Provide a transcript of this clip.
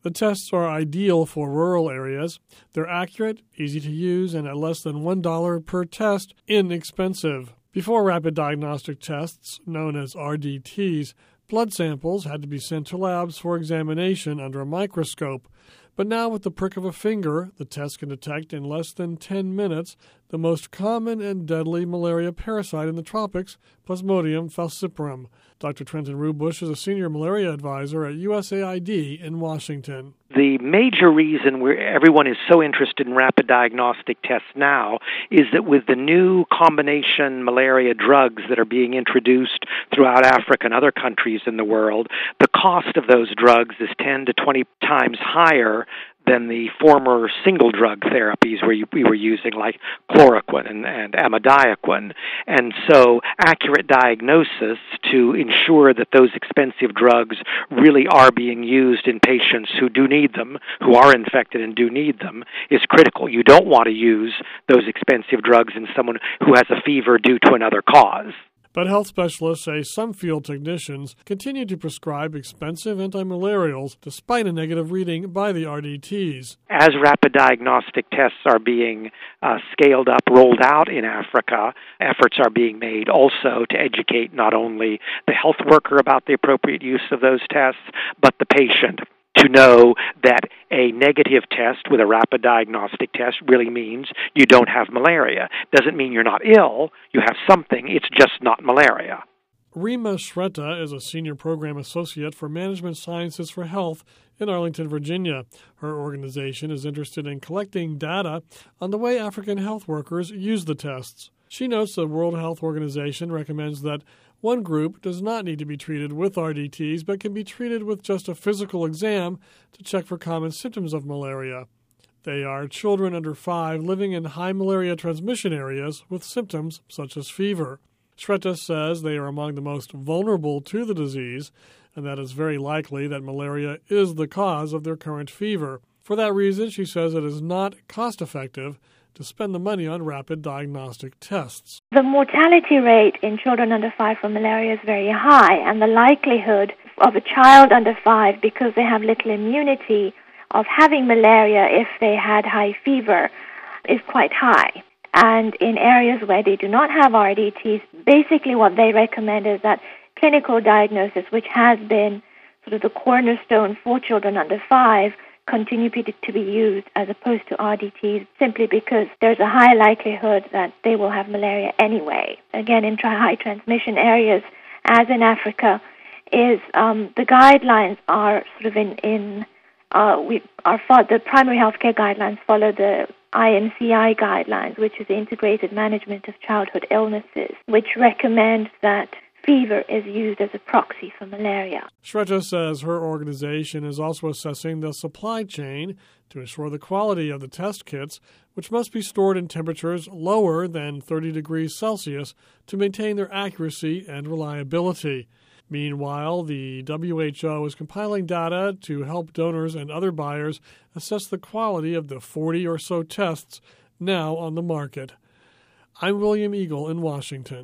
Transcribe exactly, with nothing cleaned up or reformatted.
The tests are ideal for rural areas. They're accurate, easy to use, and at less than one dollar per test, inexpensive. Before rapid diagnostic tests, known as R D Ts, blood samples had to be sent to labs for examination under a microscope. But now with the prick of a finger, the test can detect in less than ten minutes the most common and deadly malaria parasite in the tropics, Plasmodium falciparum. Doctor Trenton Rubush is a senior malaria advisor at U S A I D in Washington. The major reason where everyone is so interested in rapid diagnostic tests now is that with the new combination malaria drugs that are being introduced throughout Africa and other countries in the world, the cost of those drugs is ten to twenty times higher than the former single drug therapies where you, we were using, like chloroquine and, and amidiaquine. And so accurate diagnosis to ensure that those expensive drugs really are being used in patients who do need them, who are infected and do need them, is critical. You don't want to use those expensive drugs in someone who has a fever due to another cause. But health specialists say some field technicians continue to prescribe expensive antimalarials despite a negative reading by the R D Ts. As rapid diagnostic tests are being uh, scaled up, rolled out in Africa, efforts are being made also to educate not only the health worker about the appropriate use of those tests, but the patient, to know that a negative test with a rapid diagnostic test really means you don't have malaria. Doesn't mean you're not ill, you have something, it's just not malaria. Rima Shreta is a senior program associate for Management Sciences for Health in Arlington, Virginia. Her organization is interested in collecting data on the way African health workers use the tests. She notes the World Health Organization recommends that one group does not need to be treated with R D Ts, but can be treated with just a physical exam to check for common symptoms of malaria. They are children under five living in high malaria transmission areas with symptoms such as fever. Shreta says they are among the most vulnerable to the disease, and that it's very likely that malaria is the cause of their current fever. For that reason, she says it is not cost-effective to spend the money on rapid diagnostic tests. The mortality rate in children under five for malaria is very high, and the likelihood of a child under five, because they have little immunity, of having malaria if they had high fever is quite high. And in areas where they do not have R D Ts, basically what they recommend is that clinical diagnosis, which has been sort of the cornerstone for children under five, continue to be used as opposed to R D Ts, simply because there's a high likelihood that they will have malaria anyway. Again, in high transmission areas, as in Africa, is um, the guidelines are sort of in, in uh, we are the primary healthcare guidelines follow the I M C I guidelines, which is the Integrated Management of Childhood Illnesses, which recommends that fever is used as a proxy for malaria. Shreta says her organization is also assessing the supply chain to ensure the quality of the test kits, which must be stored in temperatures lower than thirty degrees Celsius to maintain their accuracy and reliability. Meanwhile, the W H O is compiling data to help donors and other buyers assess the quality of the forty or so tests now on the market. I'm William Eagle in Washington.